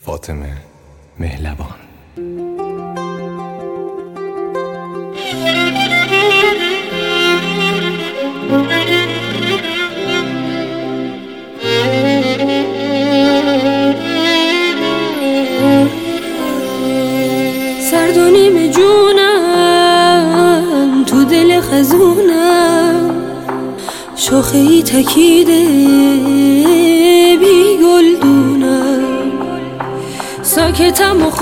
فاطمه مهلبان. سرد و نیم جونم تو دل خزونم، شاخه ای تکیده بی گلدونم، ساکتم و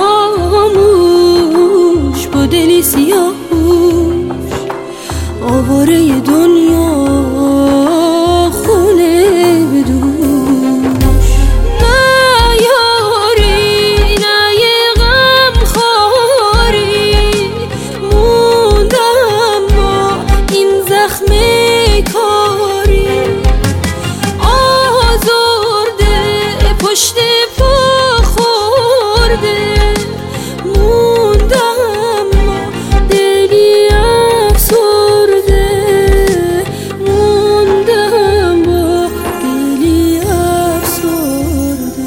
خاموش با دلی سیاهوش، آواره دنیا خونه بدوش. نه یاری نه یه غم خاری، موندم با این زخم کاری، آزرده پشت پا خورده، موندم با دلی افسرده، موندم با دلی افسرده.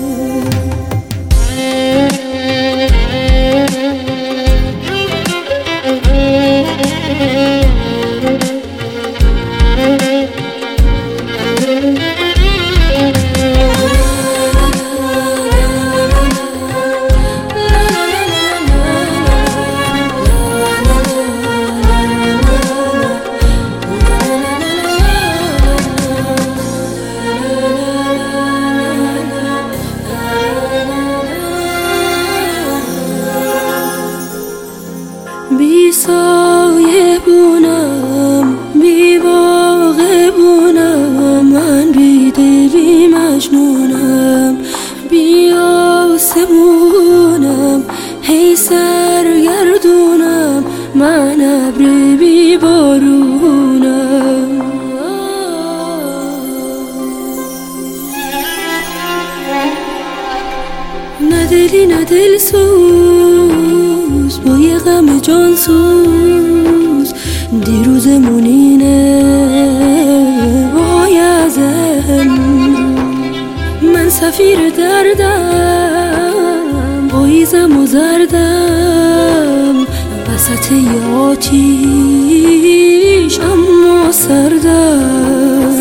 بی سایه بونم بی واقع بونم، من بی دلی مجنونم، بی آسمونم هی سرگردونم، من ابر بی بارونم. نه دلی نه دل سوز با یه غم جان سوز، دیروزمون اینه وای ازم، من سفیر دردم پاییزم و زردم، وسط یه آتیش اما سردم.